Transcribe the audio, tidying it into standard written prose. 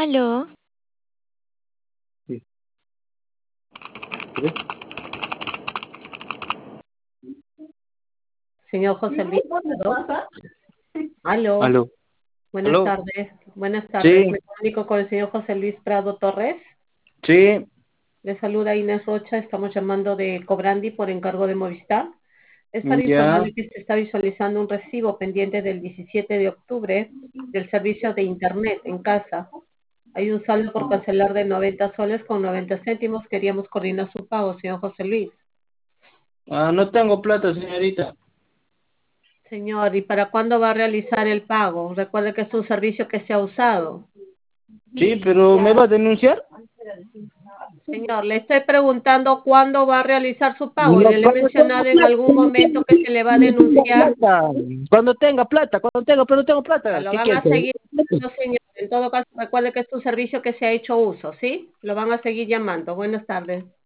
Aló, Sí. ¿Ves? Señor José Luis Prado. Aló, Aló. buenas Aló. tardes. Buenas tardes. Sí, Me comunico con el señor José Luis Prado Torres. sí, Le saluda Inés Rocha. Estamos llamando de Cobrandi por encargo de Movistar. Es para ya. informarle que se está visualizando un recibo pendiente del 17 de octubre del servicio de Internet en casa. Hay un saldo por cancelar de 90 soles con 90 céntimos. Queríamos coordinar su pago, señor José Luis. No tengo plata, señorita. Señor, ¿y para cuándo va a realizar el pago? Recuerde que es un servicio que se ha usado. Sí, pero ¿me va a denunciar? Señor, le estoy preguntando cuándo va a realizar su pago. No, Le he cuando tenga mencionado en plata, algún momento que señorita. se le va a No tengo denunciar. plata. Cuando tengo Ya plata. lo ¿Qué van a quieres? seguir llamando, señor. En todo caso, recuerde que es un servicio que se ha hecho uso, ¿sí? Lo van a seguir llamando. Buenas tardes.